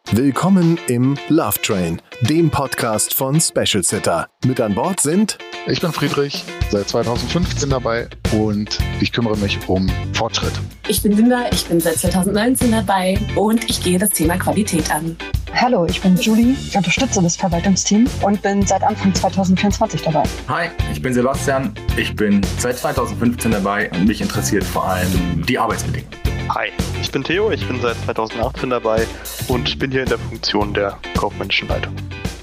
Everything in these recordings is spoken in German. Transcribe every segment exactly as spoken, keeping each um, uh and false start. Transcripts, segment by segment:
Willkommen im Love Train, dem Podcast von Special Sitter. Mit an Bord sind Ich bin Friedrich, seit zweitausendfünfzehn dabei und ich kümmere mich um Fortschritt. Ich bin Linda, ich bin seit zweitausendneunzehn dabei und ich gehe das Thema Qualität an. Hallo, ich bin Julie, ich unterstütze das Verwaltungsteam und bin seit Anfang zweitausendvierundzwanzig dabei. Hi, ich bin Sebastian, ich bin seit zweitausendfünfzehn dabei und mich interessiert vor allem die Arbeitsbedingungen. Hi, ich bin Theo, ich bin seit zweitausendachtzehn dabei und bin hier in der Funktion der kaufmännischen Leitung.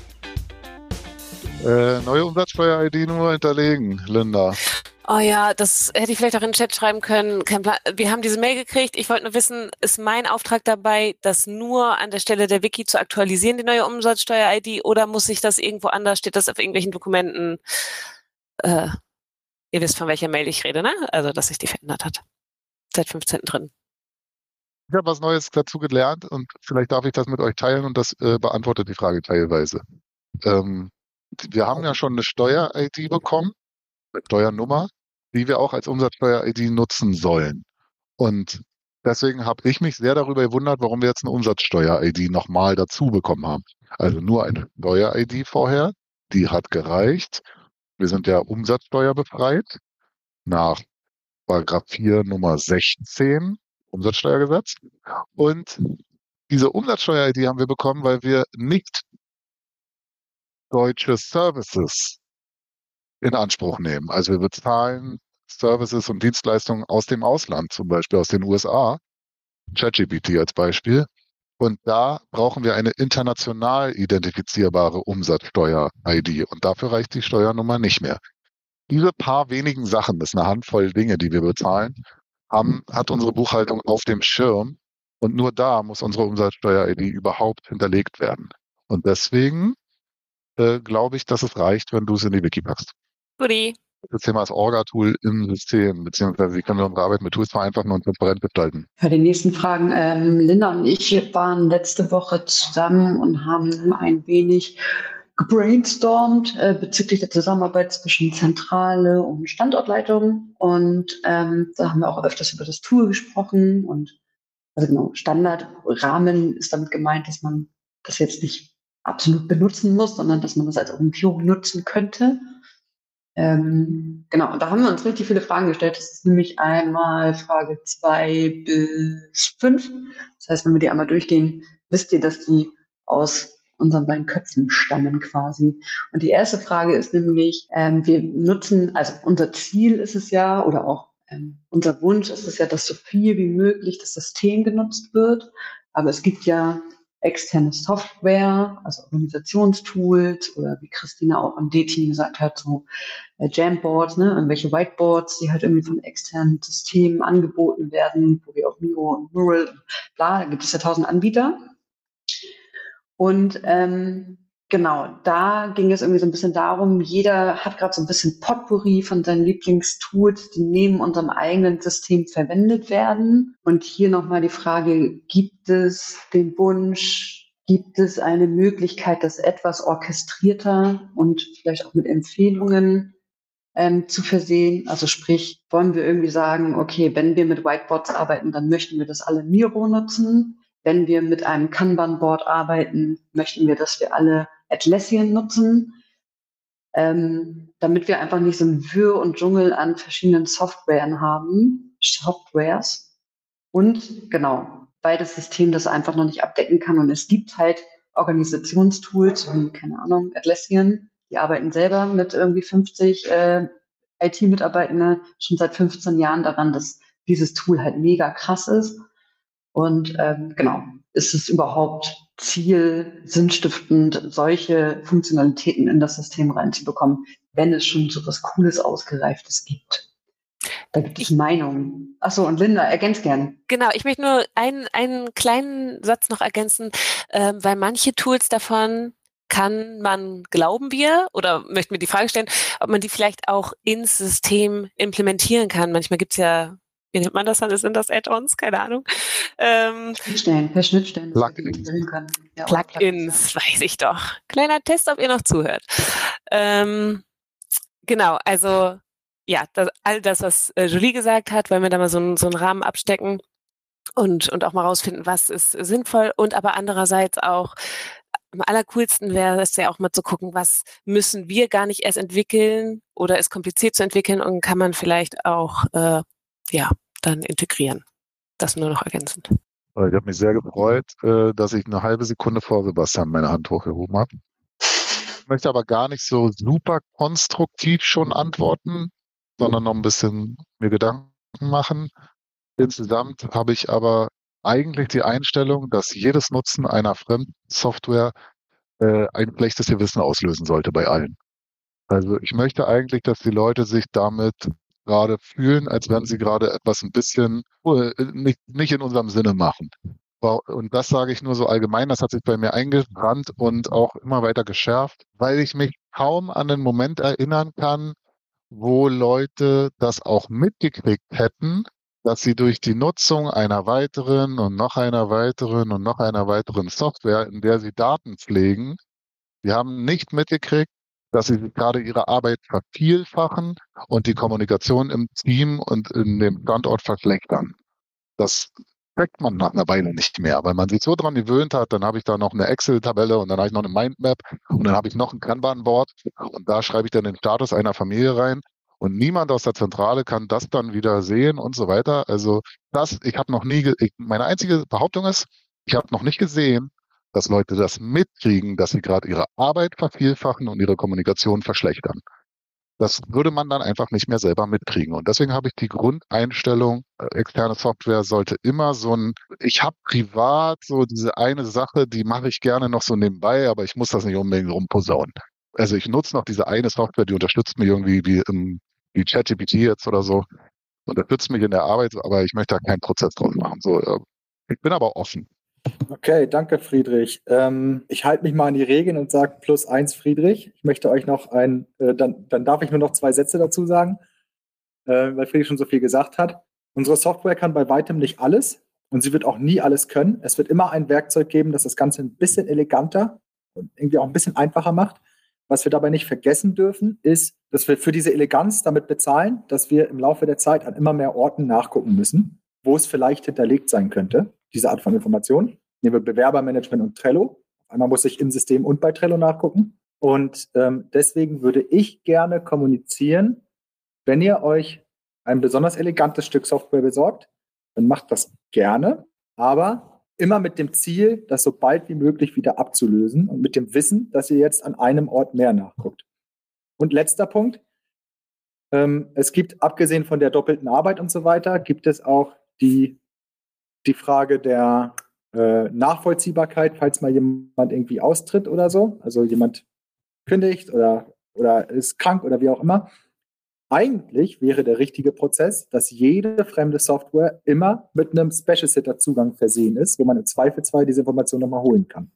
Äh, neue Umsatzsteuer-I D nur hinterlegen, Linda. Oh ja, das hätte ich vielleicht auch in den Chat schreiben können. Kein Plan. Wir haben diese Mail gekriegt. Ich wollte nur wissen, ist mein Auftrag dabei, das nur an der Stelle der Wiki zu aktualisieren, die neue Umsatzsteuer-I D, oder muss ich das irgendwo anders, steht das auf irgendwelchen Dokumenten? Äh, ihr wisst, von welcher Mail ich rede, ne? Also, dass sich die verändert hat. Seit fünfzehnten drin. Ich habe was Neues dazu gelernt und vielleicht darf ich das mit euch teilen und das äh, beantwortet die Frage teilweise. Ähm, wir haben ja schon eine Steuer-I D bekommen, eine Steuernummer, die wir auch als Umsatzsteuer-I D nutzen sollen. Und deswegen habe ich mich sehr darüber gewundert, warum wir jetzt eine Umsatzsteuer-I D nochmal dazu bekommen haben. Also nur eine Steuer-I D vorher, die hat gereicht. Wir sind ja umsatzsteuerbefreit nach Paragraph vier Nummer sechzehn Umsatzsteuergesetz. Und diese Umsatzsteuer-I D haben wir bekommen, weil wir nicht deutsche Services in Anspruch nehmen. Also wir bezahlen Services und Dienstleistungen aus dem Ausland, zum Beispiel aus den U S A, ChatGPT als Beispiel. Und da brauchen wir eine international identifizierbare Umsatzsteuer-I D. Und dafür reicht die Steuernummer nicht mehr. Diese paar wenigen Sachen, das ist eine Handvoll Dinge, die wir bezahlen, haben, hat unsere Buchhaltung auf dem Schirm. Und nur da muss unsere Umsatzsteuer-I D überhaupt hinterlegt werden. Und deswegen äh, glaube ich, dass es reicht, wenn du es in die Wiki packst. Guti. Das Thema ist Orga-Tool im System, beziehungsweise wie können wir unsere Arbeit mit Tools vereinfachen und transparent gestalten. Für die nächsten Fragen, ähm, Linda und ich waren letzte Woche zusammen und haben ein wenig gebrainstormt äh, bezüglich der Zusammenarbeit zwischen Zentrale und Standortleitung. Und ähm, da haben wir auch öfters über das Tool gesprochen. Und also genau, Standardrahmen ist damit gemeint, dass man das jetzt nicht absolut benutzen muss, sondern dass man das als Orientierung nutzen könnte. Ähm, genau, und da haben wir uns richtig viele Fragen gestellt. Das ist nämlich einmal Frage zwei bis fünf. Das heißt, wenn wir die einmal durchgehen, wisst ihr, dass die aus unseren beiden Köpfen stammen quasi. Und die erste Frage ist nämlich, ähm, wir nutzen, also unser Ziel ist es ja, oder auch ähm, unser Wunsch ist es ja, dass so viel wie möglich das System genutzt wird. Aber es gibt ja externe Software, also Organisationstools oder wie Christina auch am D-Team gesagt hat, so äh, Jamboards, ne, irgendwelche Whiteboards, die halt irgendwie von externen Systemen angeboten werden, wo wir auch Miro und Mural, bla, da gibt es ja tausend Anbieter. Und ähm, genau, da ging es irgendwie so ein bisschen darum, jeder hat gerade so ein bisschen Potpourri von seinen Lieblingstools, die neben unserem eigenen System verwendet werden. Und hier nochmal die Frage, gibt es den Wunsch, gibt es eine Möglichkeit, das etwas orchestrierter und vielleicht auch mit Empfehlungen ähm, zu versehen? Also sprich, wollen wir irgendwie sagen, okay, wenn wir mit Whiteboards arbeiten, dann möchten wir das alle Miro nutzen. Wenn wir mit einem Kanban-Board arbeiten, möchten wir, dass wir alle Atlassian nutzen, ähm, damit wir einfach nicht so ein Wirr und Dschungel an verschiedenen Softwaren haben, Softwares. Und genau, weil das System das einfach noch nicht abdecken kann. Und es gibt halt Organisationstools, wie, keine Ahnung, Atlassian, die arbeiten selber mit irgendwie fünfzig äh, I T-Mitarbeitenden schon seit fünfzehn Jahren daran, dass dieses Tool halt mega krass ist. Und ähm, genau, ist es überhaupt Ziel, sinnstiftend, solche Funktionalitäten in das System reinzubekommen, wenn es schon so was Cooles, Ausgereiftes gibt? Da gibt es Meinungen. Achso, und Linda, ergänzt gern. Genau, ich möchte nur einen, einen kleinen Satz noch ergänzen, äh, weil manche Tools davon kann man, glauben wir, oder möchten wir die Frage stellen, ob man die vielleicht auch ins System implementieren kann. Manchmal gibt es ja, wie nennt man das dann? Sind das Add-ons? Keine Ahnung. Ähm, Schnittstellen, per Schnittstellen. Plugins. Ja, Plugins, weiß ich doch. Kleiner Test, ob ihr noch zuhört. Ähm, genau, also ja, das, all das, was äh, Julie gesagt hat, wollen wir da mal so, ein, so einen Rahmen abstecken. und, und auch mal rausfinden, was ist sinnvoll und aber andererseits auch am allercoolsten wäre es ja auch mal zu gucken, was müssen wir gar nicht erst entwickeln oder ist kompliziert zu entwickeln und kann man vielleicht auch äh, ja dann integrieren. Das nur noch ergänzend. Ich habe mich sehr gefreut, äh, dass ich eine halbe Sekunde vor Sebastian meine Hand hochgehoben habe. Ich möchte aber gar nicht so super konstruktiv schon antworten, sondern noch ein bisschen mir Gedanken machen. Insgesamt habe ich aber eigentlich die Einstellung, dass jedes Nutzen einer Fremdsoftware äh, ein schlechtes Gewissen auslösen sollte bei allen. Also ich möchte eigentlich, dass die Leute sich damit gerade fühlen, als wenn sie gerade etwas ein bisschen äh, nicht, nicht in unserem Sinne machen. Und das sage ich nur so allgemein, das hat sich bei mir eingebrannt und auch immer weiter geschärft, weil ich mich kaum an den Moment erinnern kann, wo Leute das auch mitgekriegt hätten, dass sie durch die Nutzung einer weiteren und noch einer weiteren und noch einer weiteren Software, in der sie Daten pflegen, die haben nicht mitgekriegt, dass sie gerade ihre Arbeit vervielfachen und die Kommunikation im Team und in dem Standort verschlechtern. Das checkt man nach einer Weile nicht mehr, weil man sich so dran gewöhnt hat, dann habe ich da noch eine Excel-Tabelle und dann habe ich noch eine Mindmap und dann habe ich noch ein Kanban-Board und da schreibe ich dann den Status einer Familie rein. Und niemand aus der Zentrale kann das dann wieder sehen und so weiter. Also das, ich habe noch nie, ich, meine einzige Behauptung ist, ich habe noch nicht gesehen, dass Leute das mitkriegen, dass sie gerade ihre Arbeit vervielfachen und ihre Kommunikation verschlechtern. Das würde man dann einfach nicht mehr selber mitkriegen. Und deswegen habe ich die Grundeinstellung, äh, externe Software sollte immer so ein, ich habe privat so diese eine Sache, die mache ich gerne noch so nebenbei, aber ich muss das nicht unbedingt rumposaunen. Also ich nutze noch diese eine Software, die unterstützt mich irgendwie wie im wie ChatGPT jetzt oder so, unterstützt mich in der Arbeit, aber ich möchte da keinen Prozess draus machen. So, ich bin aber offen. Okay, danke Friedrich. Ähm, ich halte mich mal an die Regeln und sage plus eins Friedrich. Ich möchte euch noch ein, äh, dann, dann darf ich nur noch zwei Sätze dazu sagen, äh, weil Friedrich schon so viel gesagt hat. Unsere Software kann bei weitem nicht alles und sie wird auch nie alles können. Es wird immer ein Werkzeug geben, das das Ganze ein bisschen eleganter und irgendwie auch ein bisschen einfacher macht. Was wir dabei nicht vergessen dürfen, ist, dass wir für diese Eleganz damit bezahlen, dass wir im Laufe der Zeit an immer mehr Orten nachgucken müssen, wo es vielleicht hinterlegt sein könnte, diese Art von Information. Nehmen wir Bewerbermanagement und Trello. Einmal muss ich im System und bei Trello nachgucken. Und ähm, deswegen würde ich gerne kommunizieren, wenn ihr euch ein besonders elegantes Stück Software besorgt, dann macht das gerne, aber immer mit dem Ziel, das so bald wie möglich wieder abzulösen und mit dem Wissen, dass ihr jetzt an einem Ort mehr nachguckt. Und letzter Punkt. Ähm, es gibt, abgesehen von der doppelten Arbeit und so weiter, gibt es auch die, die Frage der äh, Nachvollziehbarkeit, falls mal jemand irgendwie austritt oder so. Also jemand kündigt oder, oder ist krank oder wie auch immer. Eigentlich wäre der richtige Prozess, dass jede fremde Software immer mit einem Special Sitter Zugang versehen ist, wo man im Zweifelsfall diese Information nochmal holen kann.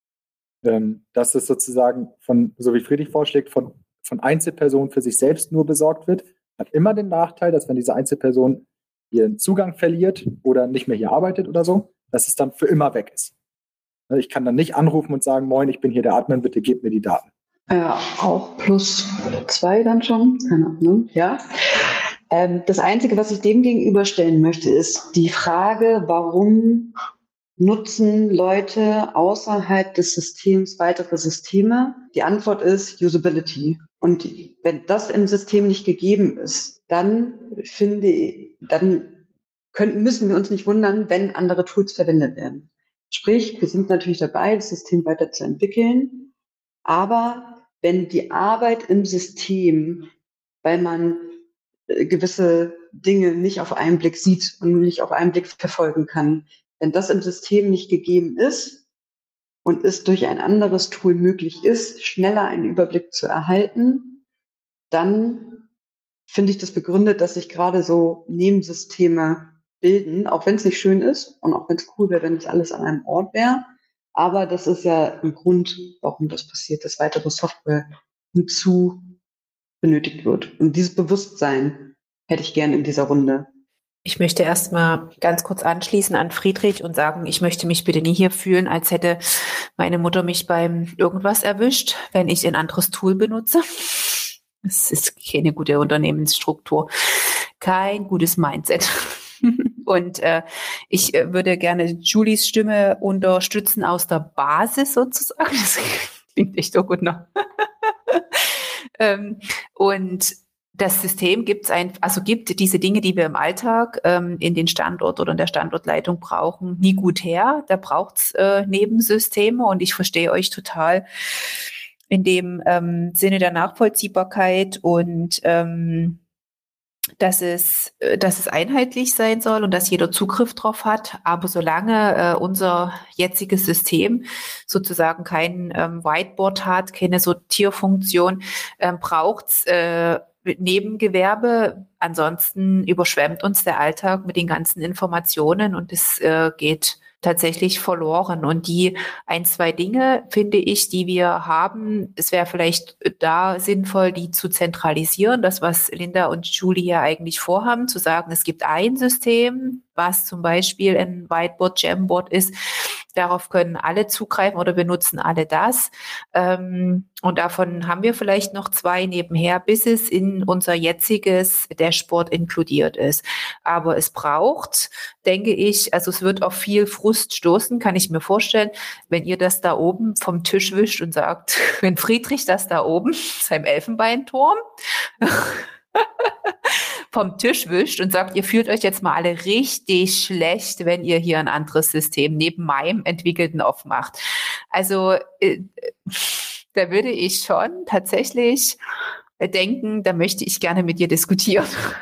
Ähm, dass es sozusagen von, so wie Friedrich vorschlägt, von, von Einzelpersonen für sich selbst nur besorgt wird, hat immer den Nachteil, dass wenn diese Einzelperson ihren Zugang verliert oder nicht mehr hier arbeitet oder so, dass es dann für immer weg ist. Ich kann dann nicht anrufen und sagen, moin, ich bin hier der Admin, bitte gebt mir die Daten. Ja, auch plus zwei dann schon. Keine Ahnung, ja. Ähm, das Einzige, was ich dem gegenüberstellen möchte, ist die Frage, warum nutzen Leute außerhalb des Systems weitere Systeme? Die Antwort ist Usability. Und wenn das im System nicht gegeben ist, dann finde ich, dann können, müssen wir uns nicht wundern, wenn andere Tools verwendet werden. Sprich, wir sind natürlich dabei, das System weiterzuentwickeln, aber wenn die Arbeit im System, weil man gewisse Dinge nicht auf einen Blick sieht und nicht auf einen Blick verfolgen kann, wenn das im System nicht gegeben ist und es durch ein anderes Tool möglich ist, schneller einen Überblick zu erhalten, dann finde ich das begründet, dass sich gerade so Nebensysteme bilden, auch wenn es nicht schön ist und auch wenn es cool wäre, wenn es alles an einem Ort wäre. Aber das ist ja ein Grund, warum das passiert, dass weitere Software hinzu benötigt wird. Und dieses Bewusstsein hätte ich gerne in dieser Runde. Ich möchte erstmal ganz kurz anschließen an Friedrich und sagen, ich möchte mich bitte nie hier fühlen, als hätte meine Mutter mich beim irgendwas erwischt, wenn ich ein anderes Tool benutze. Das ist keine gute Unternehmensstruktur, kein gutes Mindset. Und äh, ich äh, würde gerne Julies Stimme unterstützen aus der Basis sozusagen. Das klingt echt so gut noch. ähm, und das System gibt's ein, also gibt diese Dinge, die wir im Alltag ähm, in den Standort oder in der Standortleitung brauchen, nie gut her. Da braucht's äh, Nebensysteme und ich verstehe euch total in dem ähm, Sinne der Nachvollziehbarkeit und ähm, dass es, dass es einheitlich sein soll und dass jeder Zugriff drauf hat. Aber solange äh, unser jetziges System sozusagen kein ähm, Whiteboard hat, keine Sortierfunktion, ähm, braucht's äh, Nebengewerbe. Ansonsten überschwemmt uns der Alltag mit den ganzen Informationen und es äh, geht tatsächlich verloren. Und die ein, zwei Dinge, finde ich, die wir haben, es wäre vielleicht da sinnvoll, die zu zentralisieren. Das, was Linda und Julie ja eigentlich vorhaben, zu sagen, es gibt ein System, was zum Beispiel ein Whiteboard, Jamboard ist. Darauf können alle zugreifen oder wir nutzen alle das. Ähm, und davon haben wir vielleicht noch zwei nebenher, bis es in unser jetziges Dashboard inkludiert ist. Aber es braucht, denke ich, also es wird auf viel Frust stoßen, kann ich mir vorstellen, wenn ihr das da oben vom Tisch wischt und sagt, wenn Friedrich das da oben, seinem Elfenbeinturm, vom Tisch wischt und sagt, ihr fühlt euch jetzt mal alle richtig schlecht, wenn ihr hier ein anderes System neben meinem entwickelten aufmacht. Also äh, da würde ich schon tatsächlich denken, da möchte ich gerne mit dir diskutieren.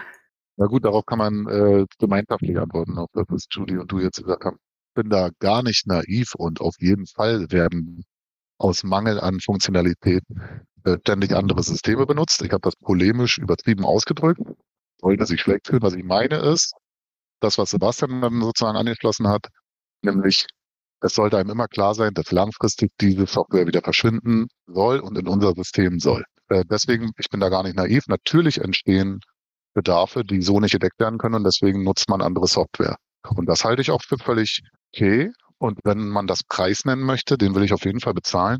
Na gut, darauf kann man äh, gemeinschaftlich antworten, auf das, was Julie und du jetzt gesagt haben. Ich bin da gar nicht naiv und auf jeden Fall werden aus Mangel an Funktionalität äh, ständig andere Systeme benutzt. Ich habe das polemisch übertrieben ausgedrückt. Sollte sich schlecht fühlen. Was ich meine ist, das, was Sebastian dann sozusagen angeschlossen hat, nämlich es sollte einem immer klar sein, dass langfristig diese Software wieder verschwinden soll und in unser System soll. Äh, deswegen, ich bin da gar nicht naiv. Natürlich entstehen Bedarfe, die so nicht gedeckt werden können und deswegen nutzt man andere Software. Und das halte ich auch für völlig okay. Und wenn man das Preis nennen möchte, den will ich auf jeden Fall bezahlen.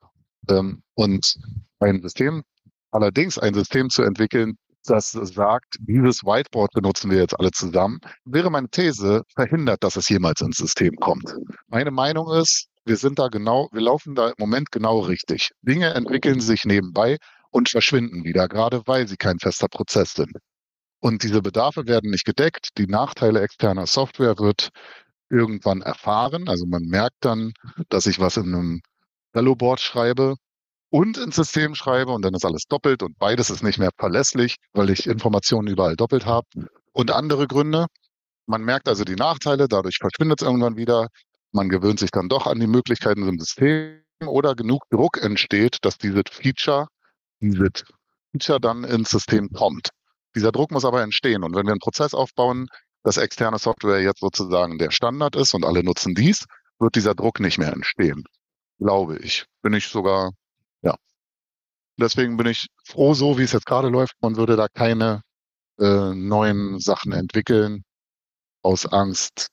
Ähm, und ein System, allerdings ein System zu entwickeln, das sagt, dieses Whiteboard benutzen wir jetzt alle zusammen, wäre meine These, verhindert, dass es jemals ins System kommt. Meine Meinung ist, wir sind da genau, wir laufen da im Moment genau richtig. Dinge entwickeln sich nebenbei und verschwinden wieder, gerade weil sie kein fester Prozess sind. Und diese Bedarfe werden nicht gedeckt. Die Nachteile externer Software wird irgendwann erfahren. Also man merkt dann, dass ich was in einem Trello-Board schreibe und ins System schreibe und dann ist alles doppelt und beides ist nicht mehr verlässlich, weil ich Informationen überall doppelt habe. Und andere Gründe. Man merkt also die Nachteile, dadurch verschwindet es irgendwann wieder. Man gewöhnt sich dann doch an die Möglichkeiten im System oder genug Druck entsteht, dass dieses Feature, dieses Feature dann ins System kommt. Dieser Druck muss aber entstehen. Und wenn wir einen Prozess aufbauen, dass externe Software jetzt sozusagen der Standard ist und alle nutzen dies, wird dieser Druck nicht mehr entstehen. Glaube ich. Bin ich sogar, ja. Deswegen bin ich froh, so wie es jetzt gerade läuft. Man würde da keine äh, neuen Sachen entwickeln, aus Angst,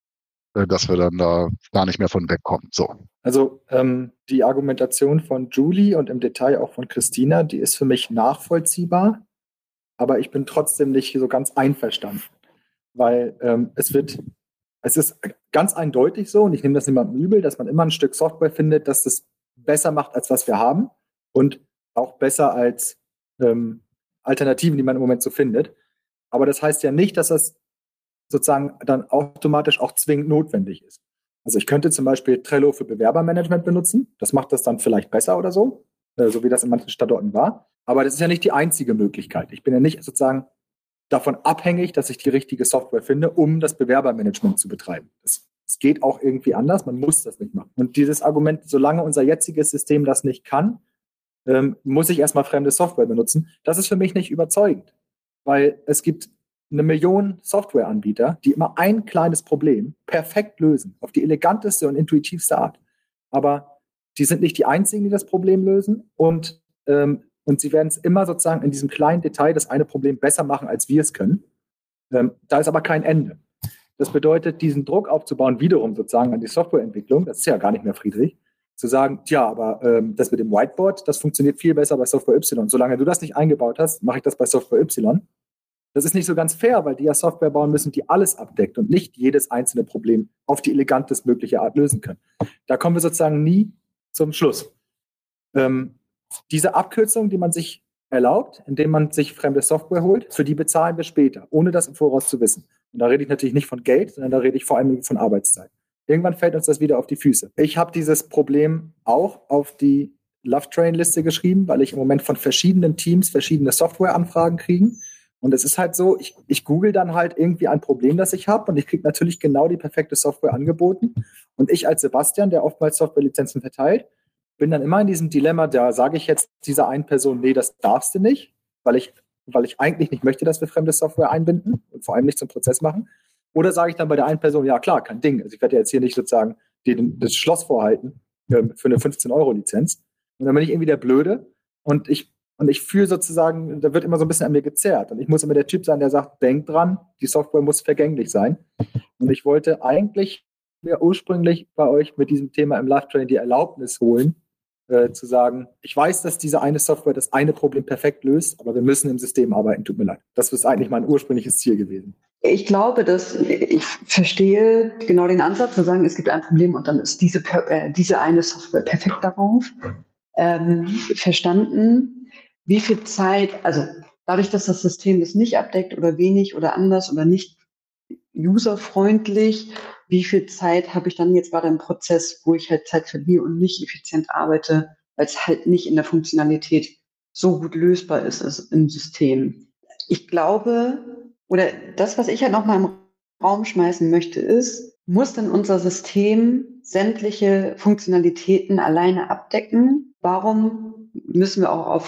äh, dass wir dann da gar nicht mehr von wegkommen. So. Also ähm, die Argumentation von Julie und im Detail auch von Christina, die ist für mich nachvollziehbar, aber ich bin trotzdem nicht so ganz einverstanden, weil ähm, es wird, es ist ganz eindeutig so, und ich nehme das niemandem übel, dass man immer ein Stück Software findet, das das besser macht, als was wir haben und auch besser als ähm, Alternativen, die man im Moment so findet. Aber das heißt ja nicht, dass das sozusagen dann automatisch auch zwingend notwendig ist. Also ich könnte zum Beispiel Trello für Bewerbermanagement benutzen. Das macht das dann vielleicht besser oder so, äh, so wie das in manchen Standorten war. Aber das ist ja nicht die einzige Möglichkeit. Ich bin ja nicht sozusagen davon abhängig, dass ich die richtige Software finde, um das Bewerbermanagement zu betreiben. Das, das geht auch irgendwie anders. Man muss das nicht machen. Und dieses Argument, solange unser jetziges System das nicht kann, ähm, muss ich erstmal fremde Software benutzen. Das ist für mich nicht überzeugend, weil es gibt eine Million Softwareanbieter, die immer ein kleines Problem perfekt lösen, auf die eleganteste und intuitivste Art. Aber die sind nicht die einzigen, die das Problem lösen und, ähm, und sie werden es immer sozusagen in diesem kleinen Detail das eine Problem besser machen, als wir es können. Ähm, da ist aber kein Ende. Das bedeutet, diesen Druck aufzubauen, wiederum sozusagen an die Softwareentwicklung, das ist ja gar nicht mehr Friedrich, zu sagen, tja, aber ähm, das mit dem Whiteboard, das funktioniert viel besser bei Software Y. Solange du das nicht eingebaut hast, mache ich das bei Software Y. Das ist nicht so ganz fair, weil die ja Software bauen müssen, die alles abdeckt und nicht jedes einzelne Problem auf die elegantest mögliche Art lösen können. Da kommen wir sozusagen nie zum Schluss. Ähm, diese Abkürzung, die man sich erlaubt, indem man sich fremde Software holt, für die bezahlen wir später, ohne das im Voraus zu wissen. Und da rede ich natürlich nicht von Geld, sondern da rede ich vor allem von Arbeitszeit. Irgendwann fällt uns das wieder auf die Füße. Ich habe dieses Problem auch auf die Lovetrain-Liste geschrieben, weil ich im Moment von verschiedenen Teams verschiedene Softwareanfragen kriege. Und es ist halt so, ich, ich google dann halt irgendwie ein Problem, das ich habe und ich kriege natürlich genau die perfekte Software angeboten. Und ich als Sebastian, der oftmals Softwarelizenzen verteilt, bin dann immer in diesem Dilemma, da sage ich jetzt dieser einen Person, nee, das darfst du nicht, weil ich, weil ich eigentlich nicht möchte, dass wir fremde Software einbinden und vor allem nicht zum Prozess machen. Oder sage ich dann bei der einen Person, ja klar, kein Ding. Also ich werde jetzt hier nicht sozusagen den, das Schloss vorhalten äh, für eine fünfzehn-Euro-Lizenz. Und dann bin ich irgendwie der Blöde und ich Und ich fühle sozusagen, da wird immer so ein bisschen an mir gezerrt. Und ich muss immer der Typ sein, der sagt, denk dran, die Software muss vergänglich sein. Und ich wollte eigentlich mir ursprünglich bei euch mit diesem Thema im Lovetrain die Erlaubnis holen, äh, zu sagen, ich weiß, dass diese eine Software das eine Problem perfekt löst, aber wir müssen im System arbeiten, tut mir leid. Das ist eigentlich mein ursprüngliches Ziel gewesen. Ich glaube, dass ich verstehe genau den Ansatz, zu sagen, es gibt ein Problem und dann ist diese, äh, diese eine Software perfekt darauf. Ähm, verstanden. Wie viel Zeit, also dadurch, dass das System das nicht abdeckt oder wenig oder anders oder nicht userfreundlich, wie viel Zeit habe ich dann jetzt gerade im Prozess, wo ich halt Zeit verliere und nicht effizient arbeite, weil es halt nicht in der Funktionalität so gut lösbar ist, ist im System. Ich glaube, oder das, was ich halt nochmal im Raum schmeißen möchte, ist, muss denn unser System sämtliche Funktionalitäten alleine abdecken? Warum müssen wir auch auf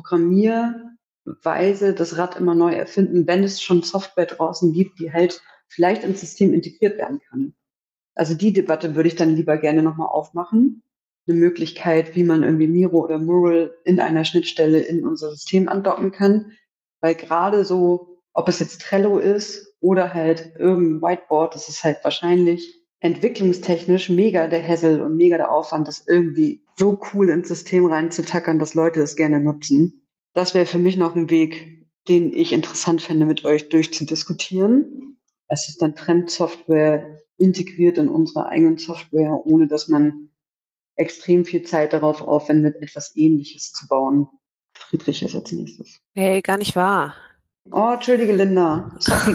Programmierweise das Rad immer neu erfinden, wenn es schon Software draußen gibt, die halt vielleicht ins System integriert werden kann? Also die Debatte würde ich dann lieber gerne nochmal aufmachen. Eine Möglichkeit, wie man irgendwie Miro oder Mural in einer Schnittstelle in unser System andocken kann. Weil gerade so, ob es jetzt Trello ist oder halt irgendein Whiteboard, das ist halt wahrscheinlich entwicklungstechnisch mega der Hassel und mega der Aufwand, das irgendwie so cool ins System reinzutackern, dass Leute es gerne nutzen. Das wäre für mich noch ein Weg, den ich interessant fände, mit euch durchzudiskutieren. Es ist dann Fremdsoftware integriert in unsere eigenen Software, ohne dass man extrem viel Zeit darauf aufwendet, etwas Ähnliches zu bauen. Friedrich ist als nächstes. Hey, gar nicht wahr. Oh, entschuldige, Linda. Sorry.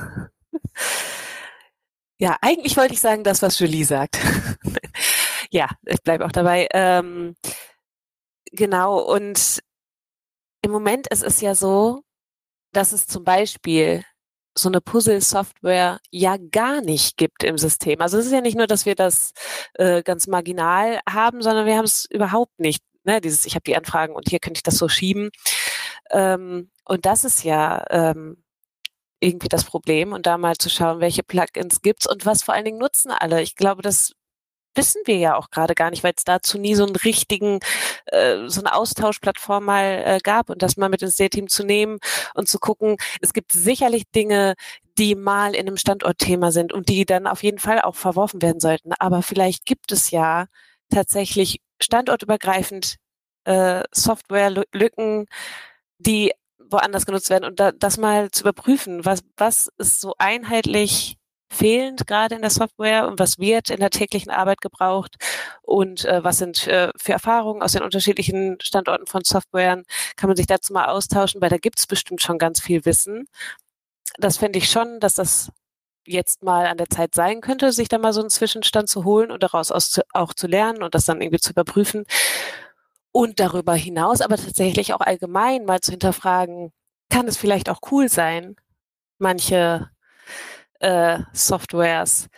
Ja, eigentlich wollte ich sagen, das, was Julie sagt. Ja, ich bleibe auch dabei. Ähm, genau, und im Moment ist es ja so, dass es zum Beispiel so eine Puzzle-Software ja gar nicht gibt im System. Also es ist ja nicht nur, dass wir das äh, ganz marginal haben, sondern wir haben es überhaupt nicht. Ne? Dieses, ich habe die Anfragen und hier könnte ich das so schieben. Ähm, und das ist ja ähm, irgendwie das Problem. Und da mal zu schauen, welche Plugins gibt's und was vor allen Dingen nutzen alle. Ich glaube, das wissen wir ja auch gerade gar nicht, weil es dazu nie so einen richtigen, äh, so eine Austauschplattform mal äh, gab und das mal mit ins Team zu nehmen und zu gucken, es gibt sicherlich Dinge, die mal in einem Standortthema sind und die dann auf jeden Fall auch verworfen werden sollten. Aber vielleicht gibt es ja tatsächlich standortübergreifend äh, Softwarelücken, die woanders genutzt werden und da, das mal zu überprüfen, was, was ist so einheitlich fehlend gerade in der Software und was wird in der täglichen Arbeit gebraucht und äh, was sind äh, für Erfahrungen aus den unterschiedlichen Standorten von Softwaren, kann man sich dazu mal austauschen, weil da gibt es bestimmt schon ganz viel Wissen. Das fände ich schon, dass das jetzt mal an der Zeit sein könnte, sich da mal so einen Zwischenstand zu holen und daraus aus, auch zu lernen und das dann irgendwie zu überprüfen. Und darüber hinaus aber tatsächlich auch allgemein mal zu hinterfragen, kann es vielleicht auch cool sein, manche äh, Softwares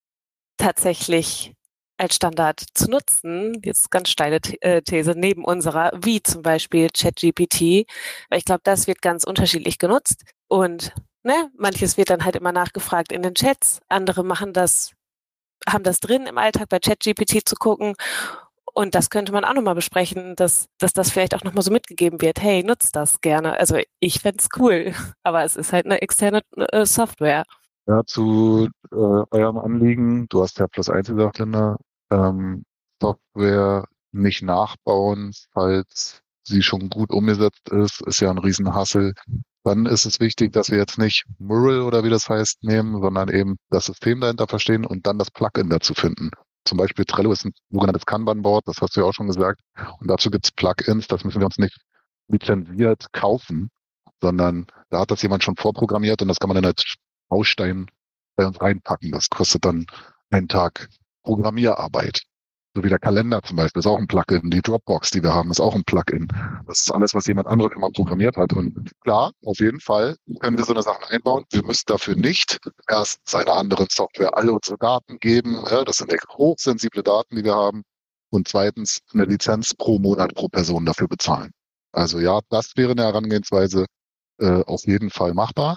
tatsächlich als Standard zu nutzen, jetzt ganz steile These neben unserer, wie zum Beispiel ChatGPT, weil ich glaube, das wird ganz unterschiedlich genutzt und ne, manches wird dann halt immer nachgefragt in den Chats, andere machen das, haben das drin im Alltag bei ChatGPT zu gucken und das könnte man auch nochmal besprechen, dass, dass das vielleicht auch nochmal so mitgegeben wird, hey, nutzt das gerne, also ich fänd's cool, aber es ist halt eine externe äh, Software. Ja, zu äh, eurem Anliegen, du hast ja plus eins gesagt, Linda, ähm, Software nicht nachbauen, falls sie schon gut umgesetzt ist, ist ja ein Riesenhassel. dann ist es wichtig, dass wir jetzt nicht Mural oder wie das heißt nehmen, sondern eben das System dahinter verstehen und dann das Plugin dazu finden. Zum Beispiel Trello ist ein sogenanntes Kanban-Board, das hast du ja auch schon gesagt. Und dazu gibt es Plugins, das müssen wir uns nicht lizenziert kaufen, sondern da hat das jemand schon vorprogrammiert und das kann man dann als Baustein bei uns reinpacken. Das kostet dann einen Tag Programmierarbeit. So wie der Kalender zum Beispiel ist auch ein Plugin. Die Dropbox, die wir haben, ist auch ein Plugin. Das ist alles, was jemand anderes immer programmiert hat. Und klar, auf jeden Fall können wir so eine Sache einbauen. Wir müssen dafür nicht erst seiner anderen Software alle unsere Daten geben. Ja, das sind echt hochsensible Daten, die wir haben. Und zweitens eine Lizenz pro Monat pro Person dafür bezahlen. Also ja, das wäre eine Herangehensweise äh, auf jeden Fall machbar.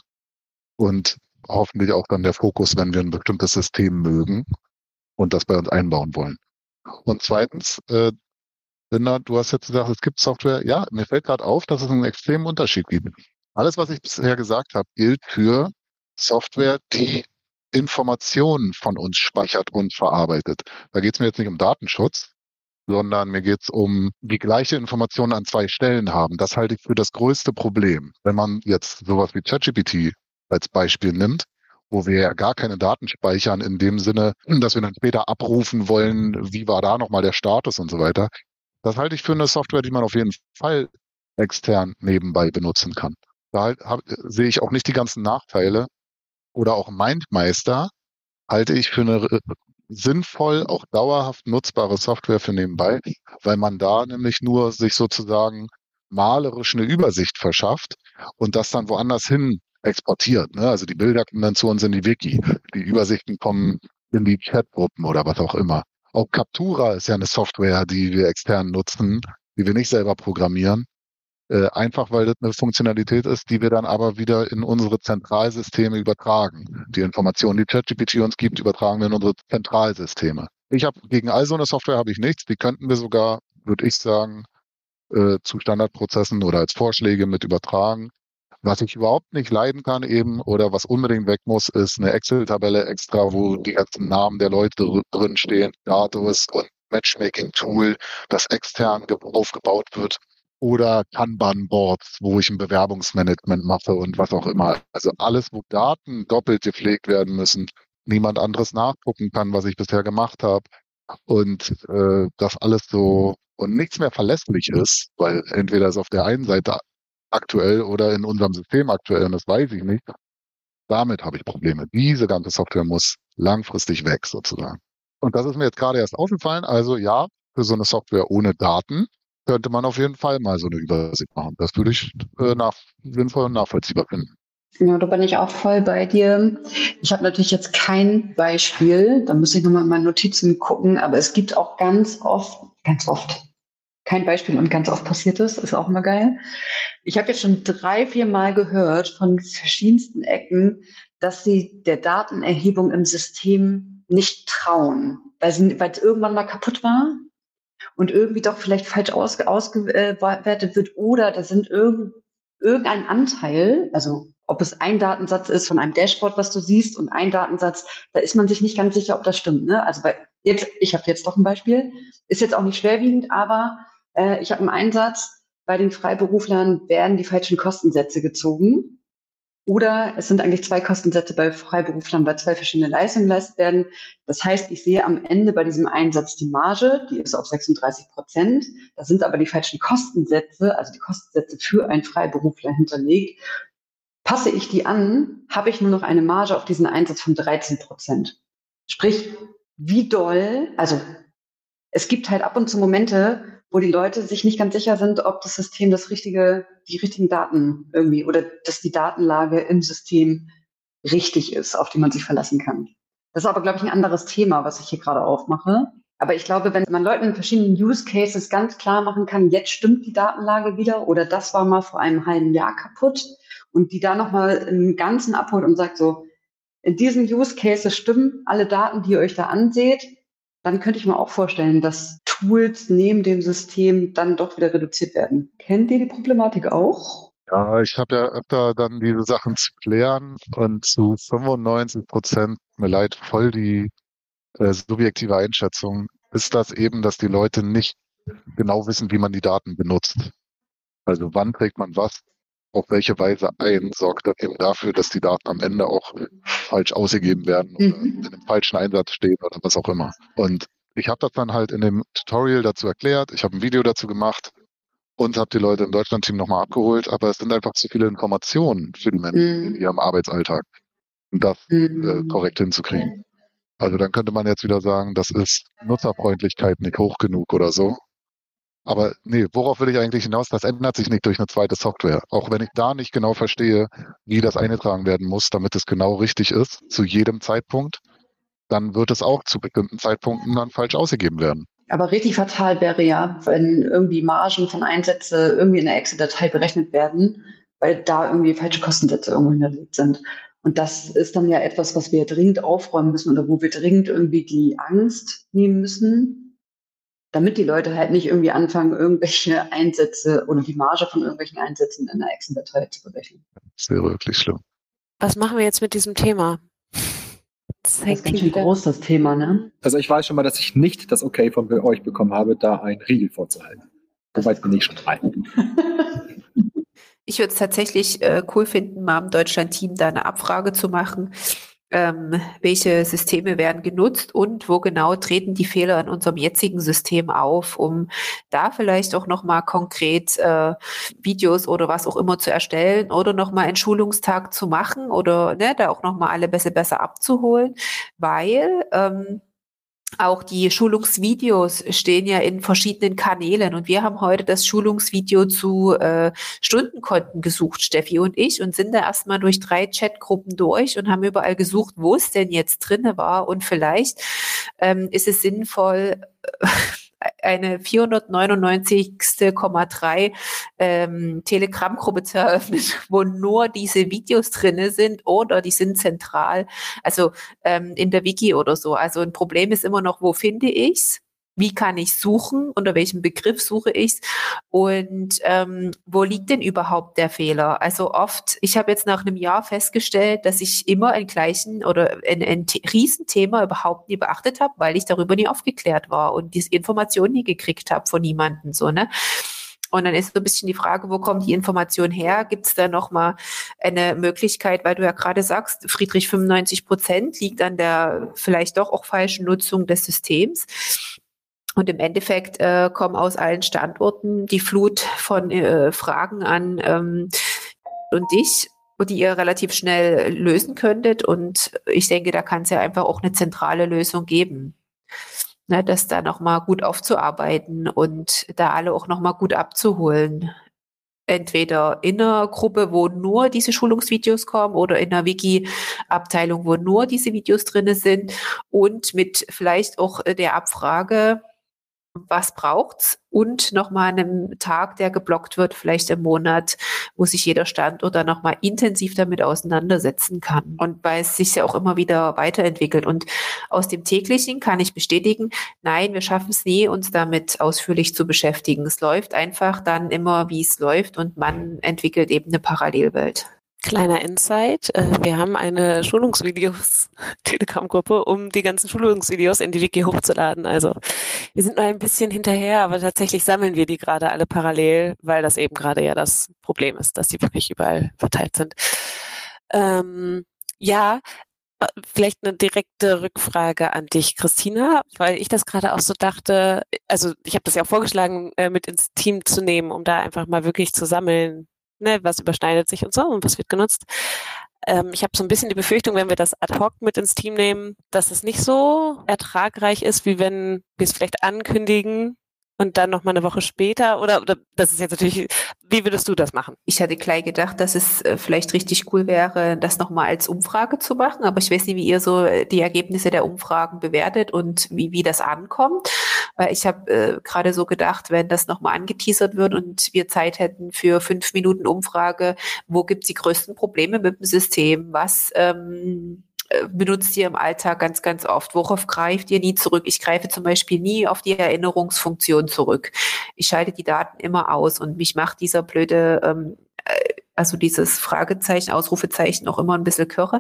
Und hoffentlich auch dann der Fokus, wenn wir ein bestimmtes System mögen und das bei uns einbauen wollen. Und zweitens, äh, Linda, du hast jetzt gesagt, es gibt Software. Ja, mir fällt gerade auf, dass es einen extremen Unterschied gibt. Alles, was ich bisher gesagt habe, gilt für Software, die Informationen von uns speichert und verarbeitet. Da geht es mir jetzt nicht um Datenschutz, sondern mir geht es um die gleiche Information an zwei Stellen haben. Das halte ich für das größte Problem. Wenn man jetzt sowas wie ChatGPT als Beispiel nimmt, wo wir ja gar keine Daten speichern in dem Sinne, dass wir dann später abrufen wollen, wie war da nochmal der Status und so weiter. Das halte ich für eine Software, die man auf jeden Fall extern nebenbei benutzen kann. Da halt, hab, sehe ich auch nicht die ganzen Nachteile. Oder auch MindMeister halte ich für eine äh, sinnvoll, auch dauerhaft nutzbare Software für nebenbei, weil man da nämlich nur sich sozusagen malerisch eine Übersicht verschafft und das dann woanders hin exportiert. Ne? Also die Bilder kommen dann zu uns in die Wiki. Die Übersichten kommen in die Chatgruppen oder was auch immer. Auch Captura ist ja eine Software, die wir extern nutzen, die wir nicht selber programmieren. Äh, einfach, weil das eine Funktionalität ist, die wir dann aber wieder in unsere Zentralsysteme übertragen. Die Informationen, die ChatGPT uns gibt, übertragen wir in unsere Zentralsysteme. Ich habe gegen all so eine Software habe ich nichts. Die könnten wir sogar, würde ich sagen, äh, zu Standardprozessen oder als Vorschläge mit übertragen. Was ich überhaupt nicht leiden kann eben oder was unbedingt weg muss, ist eine Excel-Tabelle extra, wo die ganzen Namen der Leute drin stehen, Datus und Matchmaking-Tool, das extern aufgebaut wird. Oder Kanban-Boards, wo ich ein Bewerbungsmanagement mache und was auch immer. Also alles, wo Daten doppelt gepflegt werden müssen, niemand anderes nachgucken kann, was ich bisher gemacht habe. Und äh, das alles so und nichts mehr verlässlich ist, weil entweder ist auf der einen Seite aktuell oder in unserem System aktuell, und das weiß ich nicht. Damit habe ich Probleme. Diese ganze Software muss langfristig weg sozusagen. Und das ist mir jetzt gerade erst aufgefallen. Also ja, für so eine Software ohne Daten könnte man auf jeden Fall mal so eine Übersicht machen. Das würde ich äh, nach, sinnvoll und nachvollziehbar finden. Ja, da bin ich auch voll bei dir. Ich habe natürlich jetzt kein Beispiel, da muss ich nochmal in meine Notizen gucken, aber es gibt auch ganz oft, ganz oft, kein Beispiel und ganz oft passiert es, ist auch immer geil. Ich habe jetzt schon drei, vier Mal gehört von verschiedensten Ecken, dass sie der Datenerhebung im System nicht trauen, weil sie, weil es irgendwann mal kaputt war und irgendwie doch vielleicht falsch ausge, ausgewertet wird oder da sind irgend, irgendein Anteil, also ob es ein Datensatz ist von einem Dashboard, was du siehst, und ein Datensatz, da ist man sich nicht ganz sicher, ob das stimmt. Ne? Also bei, jetzt, ich habe jetzt doch ein Beispiel, ist jetzt auch nicht schwerwiegend, aber äh, ich habe einen Einsatz, bei den Freiberuflern werden die falschen Kostensätze gezogen. Oder es sind eigentlich zwei Kostensätze bei Freiberuflern, weil zwei verschiedene Leistungen geleistet werden. Das heißt, ich sehe am Ende bei diesem Einsatz die Marge, die ist auf sechsunddreißig Prozent. Da sind aber die falschen Kostensätze, also die Kostensätze für einen Freiberufler hinterlegt. Passe ich die an, habe ich nur noch eine Marge auf diesen Einsatz von dreizehn Prozent. Sprich, wie doll, also es gibt halt ab und zu Momente, wo die Leute sich nicht ganz sicher sind, ob das System das richtige, die richtigen Daten irgendwie oder dass die Datenlage im System richtig ist, auf die man sich verlassen kann. Das ist aber, glaube ich, ein anderes Thema, was ich hier gerade aufmache. Aber ich glaube, wenn man Leuten in verschiedenen Use Cases ganz klar machen kann, jetzt stimmt die Datenlage wieder oder das war mal vor einem halben Jahr kaputt und die da nochmal im Ganzen abholt und sagt so, in diesen Use Cases stimmen alle Daten, die ihr euch da anseht, dann könnte ich mir auch vorstellen, dass Tools neben dem System dann doch wieder reduziert werden. Kennt ihr die Problematik auch? Ja, ich habe ja öfter dann diese Sachen zu klären und zu fünfundneunzig Prozent, mir leid, voll die äh, subjektive Einschätzung, ist das eben, dass die Leute nicht genau wissen, wie man die Daten benutzt. Also wann trägt man was auf welche Weise ein, sorgt dann eben dafür, dass die Daten am Ende auch falsch ausgegeben werden oder Mhm. in einem falschen Einsatz stehen oder was auch immer. Und ich habe das dann halt in dem Tutorial dazu erklärt, ich habe ein Video dazu gemacht und habe die Leute im Deutschland-Team nochmal abgeholt, aber es sind einfach zu viele Informationen für die Menschen in Mhm. ihrem Arbeitsalltag, um das äh, Mhm. korrekt hinzukriegen. Also dann könnte man jetzt wieder sagen, das ist Nutzerfreundlichkeit nicht hoch genug oder so. Aber nee, worauf will ich eigentlich hinaus? Das ändert sich nicht durch eine zweite Software. Auch wenn ich da nicht genau verstehe, wie das eingetragen werden muss, damit es genau richtig ist, zu jedem Zeitpunkt, dann wird es auch zu bestimmten Zeitpunkten dann falsch ausgegeben werden. Aber richtig fatal wäre ja, wenn irgendwie Margen von Einsätze irgendwie in der Excel-Datei berechnet werden, weil da irgendwie falsche Kostensätze irgendwo hinterlegt sind. Und das ist dann ja etwas, was wir dringend aufräumen müssen oder wo wir dringend irgendwie die Angst nehmen müssen, damit die Leute halt nicht irgendwie anfangen, irgendwelche Einsätze oder die Marge von irgendwelchen Einsätzen in der Excel-Datei zu berechnen. Das wäre wirklich schlimm. Was machen wir jetzt mit diesem Thema? Das Das hängt ist ganz schön wieder- groß, das Thema, ne? Also ich weiß schon mal, dass ich nicht das Okay von euch bekommen habe, da ein Riegel vorzuhalten. Soweit bin ich schon rein. Ich würde es tatsächlich äh, cool finden, mal im Deutschland-Team da eine Abfrage zu machen. Ähm, welche Systeme werden genutzt und wo genau treten die Fehler in unserem jetzigen System auf, um da vielleicht auch nochmal konkret äh, Videos oder was auch immer zu erstellen oder nochmal einen Schulungstag zu machen oder ne, da auch nochmal alle besser, besser abzuholen, weil ähm, auch die Schulungsvideos stehen ja in verschiedenen Kanälen und wir haben heute das Schulungsvideo zu äh, Stundenkonten gesucht, Steffi und ich, und sind da erstmal durch drei Chatgruppen durch und haben überall gesucht, wo es denn jetzt drinne war und vielleicht ähm, ist es sinnvoll, eine vierhundertneunundneunzig Komma drei ähm, Telegram-Gruppe zu eröffnen, wo nur diese Videos drinne sind oder die sind zentral, also ähm, in der Wiki oder so. Also ein Problem ist immer noch, wo finde ich's? Wie kann ich suchen? Unter welchem Begriff suche ich's? Und ähm, wo liegt denn überhaupt der Fehler? Also oft, ich habe jetzt nach einem Jahr festgestellt, dass ich immer ein gleichen oder ein, ein T- Riesenthema überhaupt nie beachtet habe, weil ich darüber nie aufgeklärt war und diese Information nie gekriegt habe von niemandem, so, ne? Und dann ist so ein bisschen die Frage, wo kommt die Information her? Gibt es da nochmal eine Möglichkeit, weil du ja gerade sagst, Friedrich, fünfundneunzig Prozent liegt an der vielleicht doch auch falschen Nutzung des Systems. Und im Endeffekt äh, kommen aus allen Standorten die Flut von äh, Fragen an ähm, und dich, die ihr relativ schnell lösen könntet. Und ich denke, da kann es ja einfach auch eine zentrale Lösung geben. Ne, das da nochmal gut aufzuarbeiten und da alle auch nochmal gut abzuholen. Entweder in einer Gruppe, wo nur diese Schulungsvideos kommen oder in einer Wiki-Abteilung, wo nur diese Videos drin sind und mit vielleicht auch der Abfrage, was braucht's und nochmal einem Tag, der geblockt wird, vielleicht im Monat, wo sich jeder Standort dann nochmal intensiv damit auseinandersetzen kann. Und weil es sich ja auch immer wieder weiterentwickelt. Und aus dem Täglichen kann ich bestätigen, nein, wir schaffen es nie, uns damit ausführlich zu beschäftigen. Es läuft einfach dann immer, wie es läuft und man entwickelt eben eine Parallelwelt. Kleiner Insight, äh, wir haben eine Schulungsvideos-Telegram-Gruppe, um die ganzen Schulungsvideos in die Wiki hochzuladen. Also wir sind noch ein bisschen hinterher, aber tatsächlich sammeln wir die gerade alle parallel, weil das eben gerade ja das Problem ist, dass die wirklich überall verteilt sind. Ähm, ja, äh, vielleicht eine direkte Rückfrage an dich, Christina, weil ich das gerade auch so dachte, also ich habe das ja auch vorgeschlagen, äh, mit ins Team zu nehmen, um da einfach mal wirklich zu sammeln, ne, was überschneidet sich und so und was wird genutzt. Ähm, ich habe so ein bisschen die Befürchtung, wenn wir das ad hoc mit ins Team nehmen, dass es nicht so ertragreich ist, wie wenn wir es vielleicht ankündigen und dann nochmal eine Woche später oder, oder das ist jetzt natürlich, wie würdest du das machen? Ich hatte gleich gedacht, dass es äh, vielleicht richtig cool wäre, das nochmal als Umfrage zu machen, aber ich weiß nicht, wie ihr so äh, die Ergebnisse der Umfragen bewertet und wie, wie das ankommt. Weil ich habe äh, gerade so gedacht, wenn das nochmal angeteasert wird und wir Zeit hätten für fünf Minuten Umfrage, wo gibt es die größten Probleme mit dem System? Was ähm, benutzt ihr im Alltag ganz, ganz oft? Worauf greift ihr nie zurück? Ich greife zum Beispiel nie auf die Erinnerungsfunktion zurück. Ich schalte die Daten immer aus und mich macht dieser blöde, ähm, also dieses Fragezeichen, Ausrufezeichen auch immer ein bisschen kirre.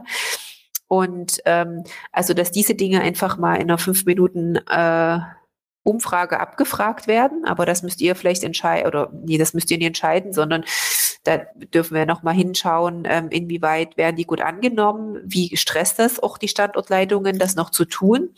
Und ähm, also, dass diese Dinge einfach mal in einer fünf Minuten äh, Umfrage abgefragt werden, aber das müsst ihr vielleicht entscheiden, oder nee, das müsst ihr nicht entscheiden, sondern da dürfen wir nochmal hinschauen, ähm, inwieweit werden die gut angenommen, wie stresst das auch die Standortleitungen, das noch zu tun.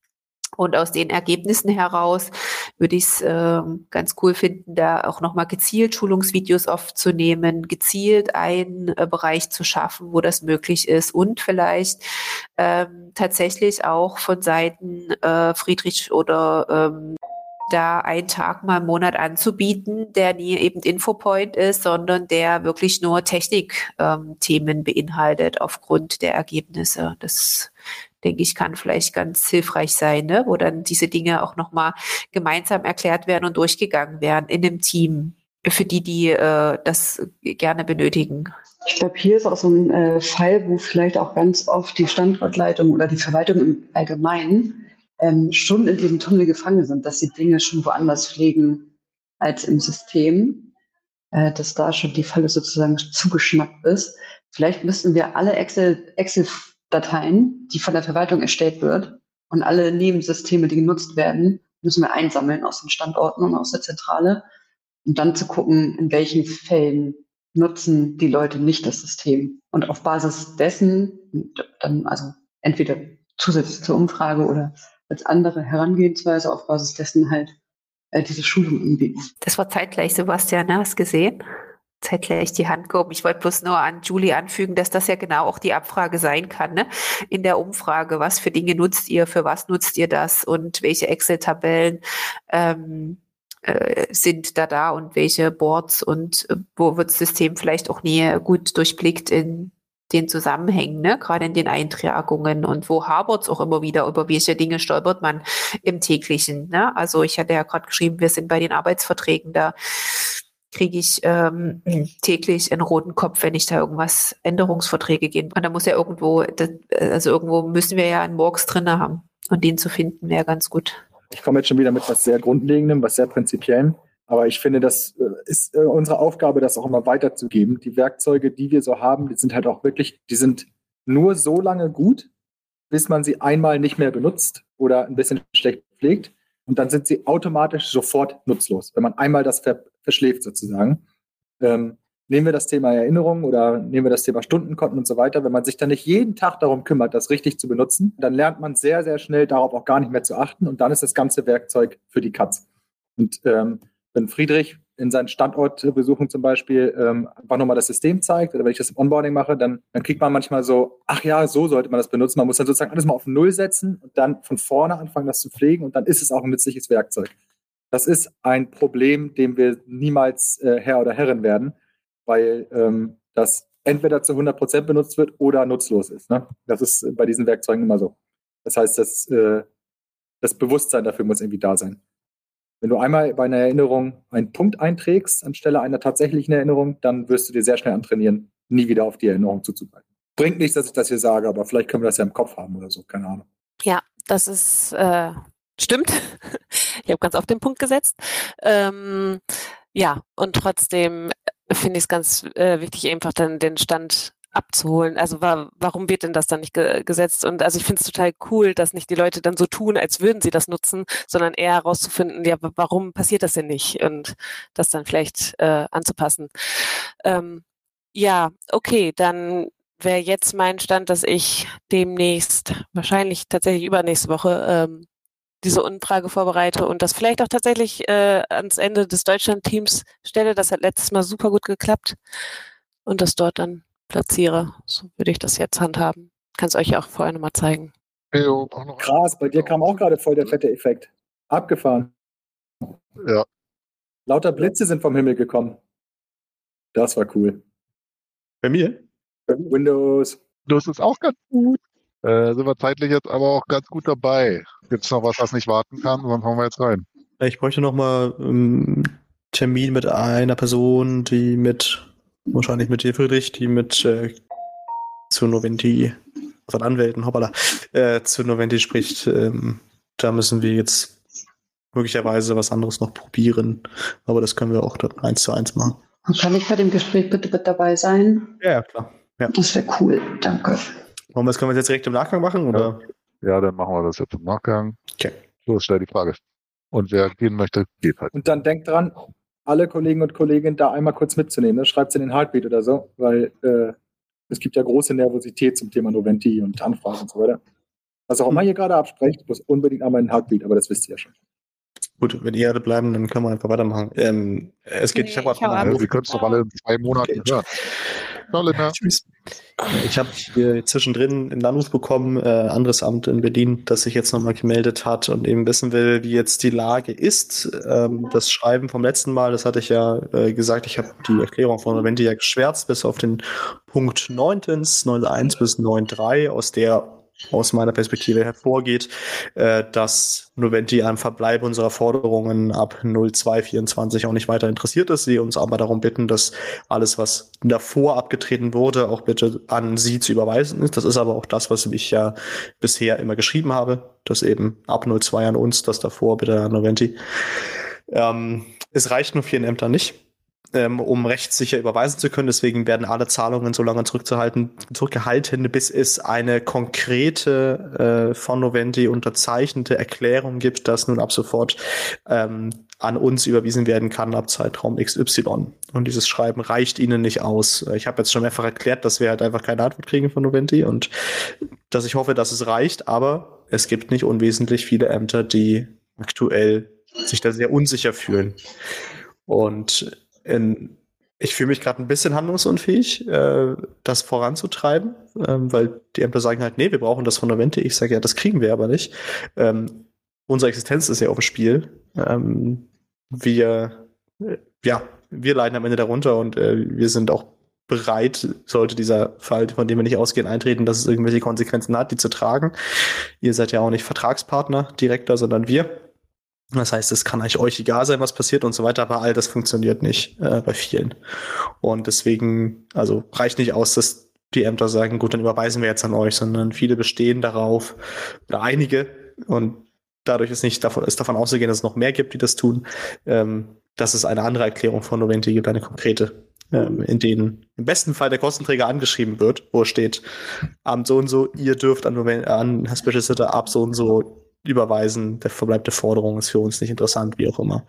Und aus den Ergebnissen heraus würde ich es äh, ganz cool finden, da auch nochmal gezielt Schulungsvideos aufzunehmen, gezielt einen äh, Bereich zu schaffen, wo das möglich ist und vielleicht ähm, tatsächlich auch von Seiten äh, Friedrich oder ähm, da einen Tag mal im Monat anzubieten, der nie eben Infopoint ist, sondern der wirklich nur Technikthemen ähm, beinhaltet aufgrund der Ergebnisse. Das denke ich, kann vielleicht ganz hilfreich sein, ne? Wo dann diese Dinge auch nochmal gemeinsam erklärt werden und durchgegangen werden in einem Team, für die, die äh, das gerne benötigen. Ich glaube, hier ist auch so ein äh, Fall, wo vielleicht auch ganz oft die Standortleitung oder die Verwaltung im Allgemeinen ähm, schon in diesem Tunnel gefangen sind, dass sie Dinge schon woanders pflegen als im System, äh, dass da schon die Falle sozusagen zugeschnappt ist. Vielleicht müssten wir alle Excel, Excel Dateien, die von der Verwaltung erstellt wird und alle Nebensysteme, die genutzt werden, müssen wir einsammeln aus den Standorten und aus der Zentrale, um dann zu gucken, in welchen Fällen nutzen die Leute nicht das System. Und auf Basis dessen dann also entweder zusätzlich zur Umfrage oder als andere Herangehensweise auf Basis dessen halt äh, diese Schulung anbieten. Das war zeitgleich, Sebastian, ne? Hast du gesehen? Zeitgleich die Hand gehoben. Ich wollte bloß nur an Julie anfügen, dass das ja genau auch die Abfrage sein kann, ne? In der Umfrage, was für Dinge nutzt ihr, für was nutzt ihr das und welche Excel-Tabellen ähm, äh, sind da da und welche Boards und äh, wo wird das System vielleicht auch nie gut durchblickt in den Zusammenhängen, ne? Gerade in den Eintragungen und wo hapert es auch immer wieder, über welche Dinge stolpert man im täglichen, ne? Also ich hatte ja gerade geschrieben, wir sind bei den Arbeitsverträgen, da kriege ich ähm, täglich einen roten Kopf, wenn ich da irgendwas Änderungsverträge gehen. Und da muss ja irgendwo, das, also irgendwo müssen wir ja einen Murks drin haben. Und den zu finden wäre ganz gut. Ich komme jetzt schon wieder mit was sehr Grundlegendem, was sehr Prinzipiellem. Aber ich finde, das ist unsere Aufgabe, das auch immer weiterzugeben. Die Werkzeuge, die wir so haben, die sind halt auch wirklich, die sind nur so lange gut, bis man sie einmal nicht mehr benutzt oder ein bisschen schlecht pflegt. Und dann sind sie automatisch sofort nutzlos, wenn man einmal das ver- verschläft sozusagen. Ähm, nehmen wir das Thema Erinnerung oder nehmen wir das Thema Stundenkonten und so weiter. Wenn man sich dann nicht jeden Tag darum kümmert, das richtig zu benutzen, dann lernt man sehr, sehr schnell darauf auch gar nicht mehr zu achten. Und dann ist das ganze Werkzeug für die Katz. Und ähm, wenn Friedrich in seinen Standortbesuchen zum Beispiel ähm, einfach nochmal das System zeigt oder wenn ich das im Onboarding mache, dann, dann kriegt man manchmal so, ach ja, so sollte man das benutzen. Man muss dann sozusagen alles mal auf Null setzen und dann von vorne anfangen, das zu pflegen und dann ist es auch ein nützliches Werkzeug. Das ist ein Problem, dem wir niemals äh, Herr oder Herrin werden, weil ähm, das entweder zu hundert Prozent benutzt wird oder nutzlos ist. Ne? Das ist bei diesen Werkzeugen immer so. Das heißt, das, äh, das Bewusstsein dafür muss irgendwie da sein. Wenn du einmal bei einer Erinnerung einen Punkt einträgst, anstelle einer tatsächlichen Erinnerung, dann wirst du dir sehr schnell antrainieren, nie wieder auf die Erinnerung zuzugreifen. Bringt nichts, dass ich das hier sage, aber vielleicht können wir das ja im Kopf haben oder so, keine Ahnung. Ja, das ist, äh, stimmt. Ich habe ganz auf den Punkt gesetzt. Ähm, ja, und trotzdem finde ich es ganz äh, wichtig, einfach dann den Stand abzuholen. Also wa- warum wird denn das dann nicht ge- gesetzt? Und also ich finde es total cool, dass nicht die Leute dann so tun, als würden sie das nutzen, sondern eher herauszufinden, ja, w- warum passiert das denn nicht? Und das dann vielleicht äh, anzupassen. Ähm, ja, okay, dann wäre jetzt mein Stand, dass ich demnächst, wahrscheinlich tatsächlich übernächste Woche, ähm, diese Umfrage vorbereite und das vielleicht auch tatsächlich äh, ans Ende des Deutschland-Teams stelle. Das hat letztes Mal super gut geklappt und das dort dann platziere. So würde ich das jetzt handhaben. Kann es euch ja auch vorher nochmal zeigen. Jo, auch noch Krass, bei dir kam auch gerade voll der fette Effekt. Abgefahren. Ja. Lauter Blitze sind vom Himmel gekommen. Das war cool. Bei mir? Windows. Das ist auch ganz gut. Äh, sind wir zeitlich jetzt aber auch ganz gut dabei. Gibt es noch was, was nicht warten kann? Sonst hauen wir jetzt rein. Ich bräuchte nochmal einen Termin mit einer Person, die mit, wahrscheinlich mit dir, Friedrich, die mit äh, zu Noventi, von Anwälten, hoppala, äh, zu Noventi spricht. Ähm, da müssen wir jetzt möglicherweise was anderes noch probieren. Aber das können wir auch dann eins zu eins machen. Und kann ich bei dem Gespräch bitte mit dabei sein? Ja, ja, klar. Ja. Das wäre cool, danke. Wollen wir das, können wir das jetzt direkt im Nachgang machen? Oder? Ja, dann machen wir das jetzt im Nachgang. Okay. So ist schnell die Frage. Und wer gehen möchte, geht halt. Und dann denkt dran, alle Kollegen und Kolleginnen da einmal kurz mitzunehmen. Ne? Schreibt es in den Heartbeat oder so, weil äh, es gibt ja große Nervosität zum Thema Noventi und Anfragen und so weiter. Was auch immer ihr gerade absprecht, muss unbedingt einmal in den Heartbeat, aber das wisst ihr ja schon. Gut, wenn ihr alle bleiben, dann können wir einfach weitermachen. Ähm, es geht, Nee, ich habe ich hau ab. Ja, wir können es doch alle in zwei Monaten Okay. hören. Ciao, Linda. Tschüss. Ich habe hier zwischendrin einen Anruf bekommen, äh, anderes Amt in Berlin, das sich jetzt nochmal gemeldet hat und eben wissen will, wie jetzt die Lage ist. Ähm, das Schreiben vom letzten Mal, das hatte ich ja äh, gesagt, ich habe die Erklärung von Noventi ja geschwärzt bis auf den Punkt neun, neun eins bis neun drei, aus der aus meiner Perspektive hervorgeht, äh, dass Noventi am Verbleib unserer Forderungen ab null zwei vierundzwanzig auch nicht weiter interessiert ist. Sie uns aber darum bitten, dass alles, was davor abgetreten wurde, auch bitte an Sie zu überweisen ist. Das ist aber auch das, was ich ja bisher immer geschrieben habe, dass eben ab null zwei an uns, das davor bitte an Noventi. Ähm, es reicht nur vielen Ämtern nicht, ähm, um rechtssicher überweisen zu können. Deswegen werden alle Zahlungen so lange zurückzuhalten, zurückgehalten, bis es eine konkrete äh, von Noventi unterzeichnete Erklärung gibt, dass nun ab sofort ähm, an uns überwiesen werden kann ab Zeitraum X Y. Und dieses Schreiben reicht ihnen nicht aus. Ich habe jetzt schon mehrfach erklärt, dass wir halt einfach keine Antwort kriegen von Noventi und dass ich hoffe, dass es reicht, aber es gibt nicht unwesentlich viele Ämter, die aktuell sich da sehr unsicher fühlen. Und in, ich fühle mich gerade ein bisschen handlungsunfähig, äh, das voranzutreiben, ähm, weil die Ämter sagen halt, nee, wir brauchen das von Noventi. Ich sage, ja, das kriegen wir aber nicht. Ähm, unsere Existenz ist ja auf dem Spiel. Ähm, wir, äh, ja, wir leiden am Ende darunter und äh, wir sind auch bereit, sollte dieser Fall, von dem wir nicht ausgehen, eintreten, dass es irgendwelche Konsequenzen hat, die zu tragen. Ihr seid ja auch nicht Vertragspartner direkter, sondern wir. Das heißt, es kann eigentlich euch egal sein, was passiert und so weiter, aber all das funktioniert nicht äh, bei vielen. Und deswegen, also reicht nicht aus, dass die Ämter sagen, gut, dann überweisen wir jetzt an euch, sondern viele bestehen darauf, oder einige, und dadurch ist nicht davon, ist davon auszugehen, dass es noch mehr gibt, die das tun, ähm, dass es eine andere Erklärung von Noventi gibt, eine konkrete, ähm, in denen im besten Fall der Kostenträger angeschrieben wird, wo steht, Amt so und so, ihr dürft an, Noventi, an Special Sitter ab so und so überweisen, der Verbleib der Forderung ist für uns nicht interessant, wie auch immer.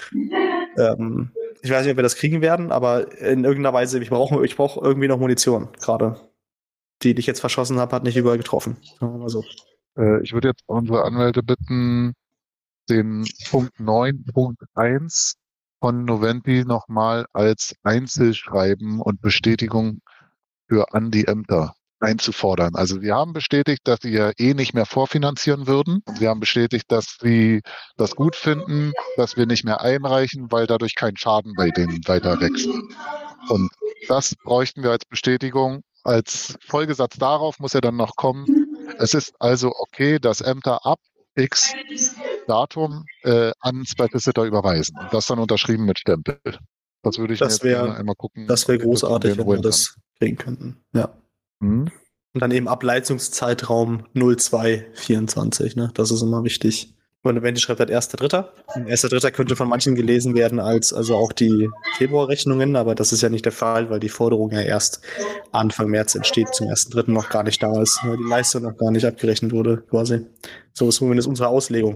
Ähm, ich weiß nicht, ob wir das kriegen werden, aber in irgendeiner Weise, ich brauche ich brauch irgendwie noch Munition, gerade. Die, die ich jetzt verschossen habe, hat nicht überall getroffen. Sagen wir mal so. Äh, ich würde jetzt unsere Anwälte bitten, den Punkt neun Punkt eins von Noventi nochmal als Einzelschreiben und Bestätigung für an die Ämter einzufordern. Also wir haben bestätigt, dass sie ja eh nicht mehr vorfinanzieren würden. Wir haben bestätigt, dass sie das gut finden, dass wir nicht mehr einreichen, weil dadurch kein Schaden bei denen weiter wächst. Und das bräuchten wir als Bestätigung. Als Folgesatz darauf muss ja dann noch kommen, es ist also okay, dass Ämter ab X Datum äh, an Special Sitter überweisen. Und das dann unterschrieben mit Stempel. Das würde ich Das mir jetzt wär- gerne einmal gucken. Das wäre ob wir das großartig, von denen wenn wir holen das kriegen könnten. Ja. Hm? Und dann eben Ableitungszeitraum null zwei vierundzwanzig, ne? Das ist immer wichtig. Und Noventi schreibt halt erster Dritter erster Dritter könnte von manchen gelesen werden als also auch die Februarrechnungen, aber das ist ja nicht der Fall, weil die Forderung ja erst Anfang März entsteht, zum ersten Dritten noch gar nicht da ist, weil die Leistung noch gar nicht abgerechnet wurde, quasi. So ist zumindest unsere Auslegung.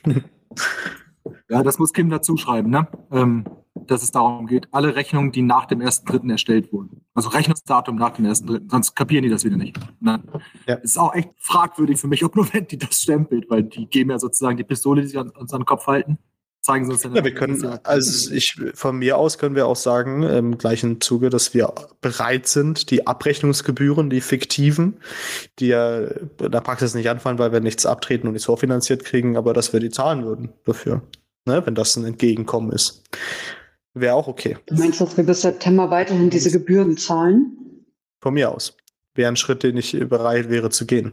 Ja, das muss Kim dazu schreiben, ne? Ähm, dass es darum geht, alle Rechnungen, die nach dem ersten Dritten erstellt wurden. Also Rechnungsdatum nach dem ersten Dritten, sonst kapieren die das wieder nicht. Ne? Ja. Es ist auch echt fragwürdig für mich, ob Noventi das stempelt, weil die geben ja sozusagen die Pistole, die sie an, uns an den Kopf halten, zeigen sie uns dann. Ja, wir können, also ich, von mir aus können wir auch sagen, im gleichen Zuge, dass wir bereit sind, die Abrechnungsgebühren, die fiktiven, die ja in der Praxis nicht anfallen, weil wir nichts abtreten und nichts vorfinanziert kriegen, aber dass wir die zahlen würden dafür, ne, wenn das ein Entgegenkommen ist. Wäre auch okay. Du meinst, dass wir bis September weiterhin diese Gebühren zahlen? Von mir aus. Wäre ein Schritt, den ich bereit wäre zu gehen.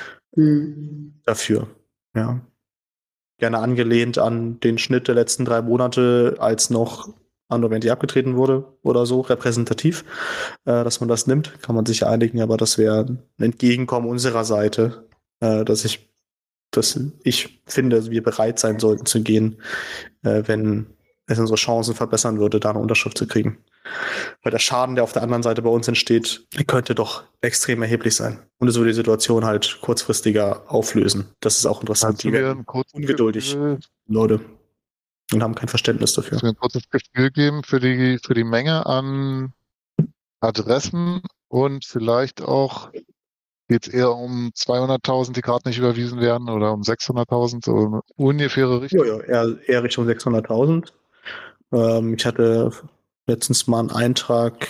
Hm. Dafür, ja. Gerne angelehnt an den Schnitt der letzten drei Monate, als noch an Noventi abgetreten wurde oder so, repräsentativ, äh, dass man das nimmt, kann man sich einigen, aber das wäre ein Entgegenkommen unserer Seite, äh, dass ich, dass ich finde, wir bereit sein sollten zu gehen, äh, wenn es unsere Chancen verbessern würde, da eine Unterschrift zu kriegen. Weil der Schaden, der auf der anderen Seite bei uns entsteht, könnte doch extrem erheblich sein. Und es würde die Situation halt kurzfristiger auflösen. Das ist auch interessant. Kannst du mir ein kurzes ungeduldig, Gefühl, Leute. und haben kein Verständnis dafür. Kannst du mir ein kurzes Gefühl geben für die, für die Menge an Adressen und vielleicht auch, geht es eher um zweihunderttausend, die gerade nicht überwiesen werden oder um sechshunderttausend, so eine ungefähre Richtung? Ja, ja, eher, eher Richtung sechshunderttausend. Ähm, ich hatte letztens mal einen Eintrag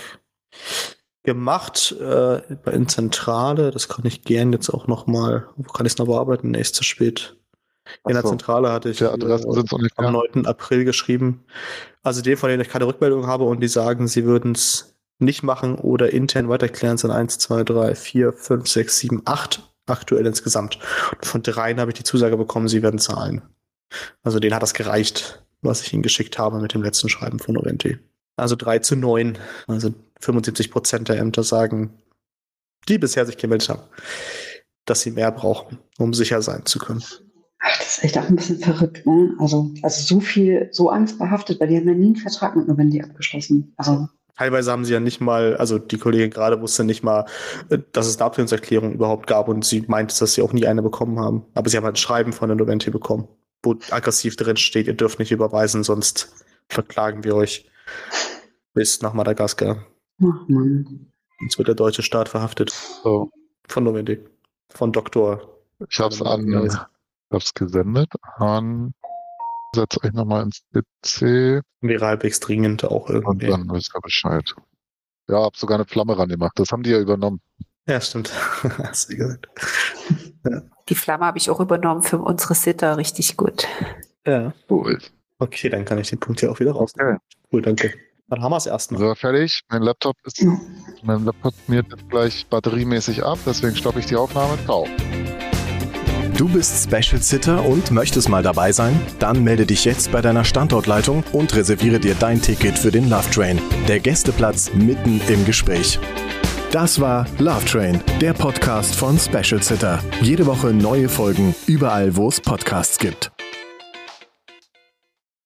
gemacht äh, in Zentrale. Das kann ich gern jetzt auch noch mal, wo kann ich es noch bearbeiten? Nee, ist zu spät. In der Ach so. Zentrale hatte ich Die Adressen äh, sind ungefähr. am neunten April geschrieben. Also die, von denen ich keine Rückmeldung habe und die sagen, sie würden es nicht machen oder intern weiterklären, sind eins, zwei, drei, vier, fünf, sechs, sieben, acht aktuell insgesamt. Und von dreien habe ich die Zusage bekommen, sie werden zahlen. Also denen hat das gereicht, was ich ihnen geschickt habe mit dem letzten Schreiben von Noventi. Also drei zu neun, also fünfundsiebzig Prozent der Ämter sagen, die bisher sich gemeldet haben, dass sie mehr brauchen, um sicher sein zu können. Ach, das ist echt auch ein bisschen verrückt, ne? Also, also so viel, so angstbehaftet, weil die haben ja nie einen Vertrag mit Noventi abgeschlossen. Also Teilweise haben sie ja nicht mal, also die Kollegin gerade wusste nicht mal, dass es eine Ablehnungserklärung überhaupt gab und sie meinte, dass sie auch nie eine bekommen haben. Aber sie haben halt ein Schreiben von der Noventi bekommen, wo aggressiv drin steht, ihr dürft nicht überweisen, sonst verklagen wir euch bis nach Madagaskar. ach Mann. Jetzt wird der deutsche Staat verhaftet. So. Von Noventi. Von Doktor. Ich habe es an, Ja. ich hab's gesendet an, setz euch nochmal ins P C Wäre halbwegs dringend auch und irgendwie. dann wisst ihr Bescheid. Ja, hab sogar eine Flamme ran gemacht. Das haben die ja übernommen. Ja, stimmt. Hast du gesagt. Die Flamme habe ich auch übernommen für unsere Sitter, richtig gut. Ja. Cool. Okay, dann kann ich den Punkt hier auch wieder rausnehmen. Cool, danke. Dann haben wir es erstmal. So, fertig. Mein Laptop ist, mein Laptop miert jetzt gleich batteriemäßig ab, deswegen stoppe ich die Aufnahme. Ciao. Du bist Special Sitter und möchtest mal dabei sein? Dann melde dich jetzt bei deiner Standortleitung und reserviere dir dein Ticket für den Love Train. Der Gästeplatz mitten im Gespräch. Das war Love Train, der Podcast von Special Sitter. Jede Woche neue Folgen, überall wo es Podcasts gibt.